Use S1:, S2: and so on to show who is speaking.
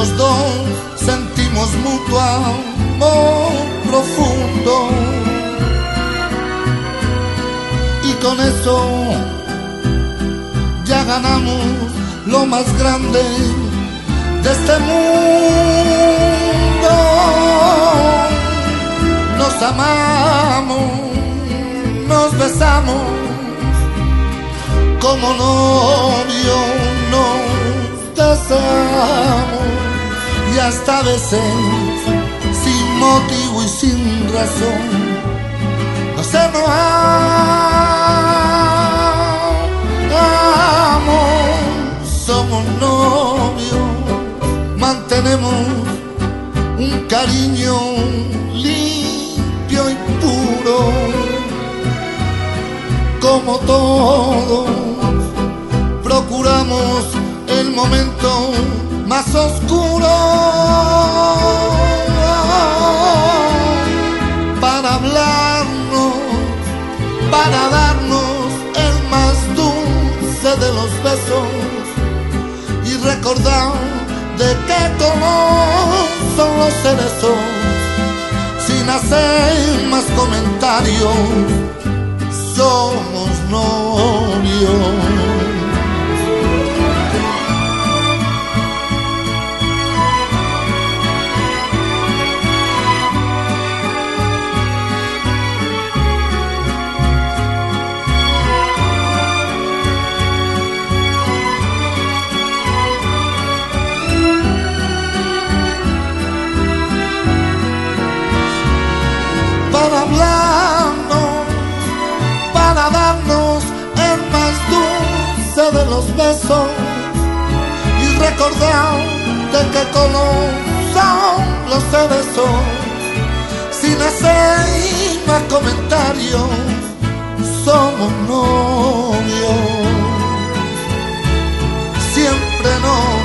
S1: los dos sentimos mutuo amor profundo, y con eso ya ganamos lo más grande de este mundo. Nos amamos, nos besamos, como novios nos deseamos, y hasta a veces sin motivo y sin razón nos amamos. Somos novios, mantenemos un cariño limpio y puro, como todos procuramos el momento más oscuro para hablarnos, para darnos el más dulce de los besos y recordar de qué color son los cerezos, sin hacer más comentarios. Somos novios. Para hablarnos, para darnos el más dulce de los besos y recordar de qué color son los cerezos, sin hacer más comentarios. Somos novios, siempre nos